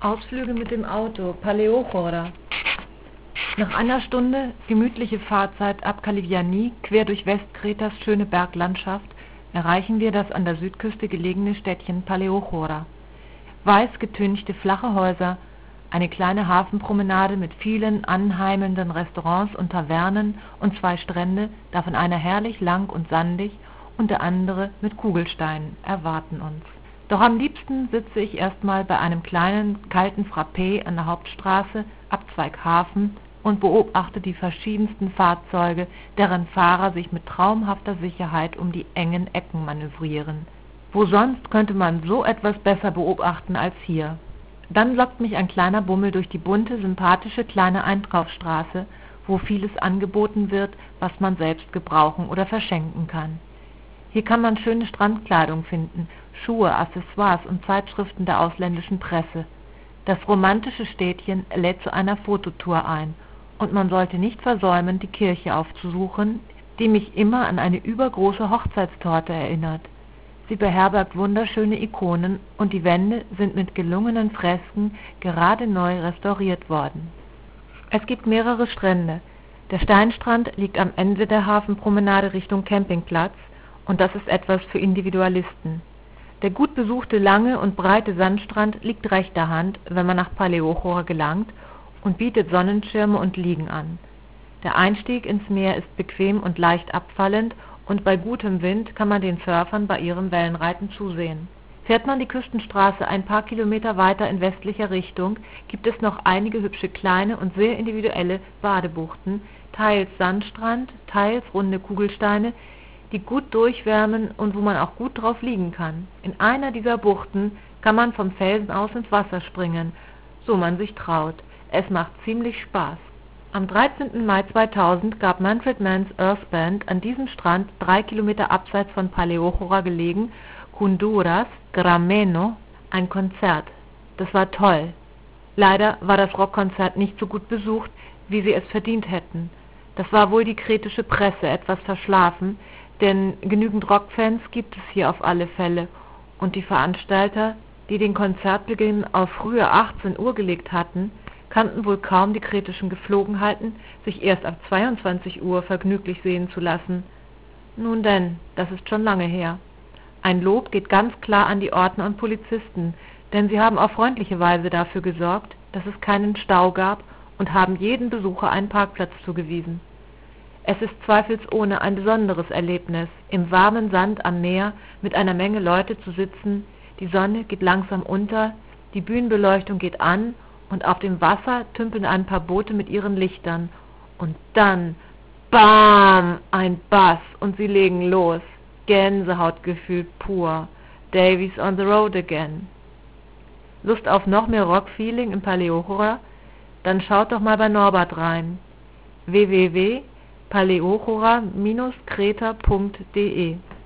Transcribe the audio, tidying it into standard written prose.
Ausflüge mit dem Auto, Paleochora. Nach einer Stunde gemütliche Fahrzeit ab Kaligiani quer durch Westkretas schöne Berglandschaft erreichen wir das an der Südküste gelegene Städtchen Paleochora. Weiß getünchte flache Häuser, eine kleine Hafenpromenade mit vielen anheimelnden Restaurants und Tavernen und 2 Strände, davon einer herrlich lang und sandig und der andere mit Kugelsteinen, erwarten uns. Doch am liebsten sitze ich erstmal bei einem kleinen, kalten Frappé an der Hauptstraße, Abzweig Hafen, und beobachte die verschiedensten Fahrzeuge, deren Fahrer sich mit traumhafter Sicherheit um die engen Ecken manövrieren. Wo sonst könnte man so etwas besser beobachten als hier? Dann lockt mich ein kleiner Bummel durch die bunte, sympathische kleine Einkaufsstraße, wo vieles angeboten wird, was man selbst gebrauchen oder verschenken kann. Hier kann man schöne Strandkleidung finden, Schuhe, Accessoires und Zeitschriften der ausländischen Presse. Das romantische Städtchen lädt zu einer Fototour ein, und man sollte nicht versäumen, die Kirche aufzusuchen, die mich immer an eine übergroße Hochzeitstorte erinnert. Sie beherbergt wunderschöne Ikonen und die Wände sind mit gelungenen Fresken gerade neu restauriert worden. Es gibt mehrere Strände. Der Steinstrand liegt am Ende der Hafenpromenade Richtung Campingplatz und das ist etwas für Individualisten. Der gut besuchte lange und breite Sandstrand liegt rechter Hand, wenn man nach Paleochora gelangt, und bietet Sonnenschirme und Liegen an. Der Einstieg ins Meer ist bequem und leicht abfallend und bei gutem Wind kann man den Surfern bei ihrem Wellenreiten zusehen. Fährt man die Küstenstraße ein paar Kilometer weiter in westlicher Richtung, gibt es noch einige hübsche kleine und sehr individuelle Badebuchten, teils Sandstrand, teils runde Kugelsteine, die gut durchwärmen und wo man auch gut drauf liegen kann. In einer dieser Buchten kann man vom Felsen aus ins Wasser springen, so man sich traut. Es macht ziemlich Spaß. Am 13. Mai 2000 gab Manfred Mann's Earth Band an diesem Strand 3 Kilometer abseits von Paleochora gelegen, Kundouras, Grameno, ein Konzert. Das war toll. Leider war das Rockkonzert nicht so gut besucht, wie sie es verdient hätten. Das war wohl die kretische Presse etwas verschlafen, denn genügend Rockfans gibt es hier auf alle Fälle und die Veranstalter, die den Konzertbeginn auf frühe 18 Uhr gelegt hatten, kannten wohl kaum die kretischen Gepflogenheiten, sich erst ab 22 Uhr vergnüglich sehen zu lassen. Nun denn, das ist schon lange her. Ein Lob geht ganz klar an die Ordner und Polizisten, denn sie haben auf freundliche Weise dafür gesorgt, dass es keinen Stau gab und haben jedem Besucher einen Parkplatz zugewiesen. Es ist zweifelsohne ein besonderes Erlebnis, im warmen Sand am Meer mit einer Menge Leute zu sitzen, die Sonne geht langsam unter, die Bühnenbeleuchtung geht an und auf dem Wasser tümpeln ein paar Boote mit ihren Lichtern. Und dann, BAM, ein Bass und sie legen los. Gänsehautgefühl pur. Davies on the road again. Lust auf noch mehr Rock-Feeling im Paleochora? Dann schaut doch mal bei Norbert rein. www.paleochora-kreta.de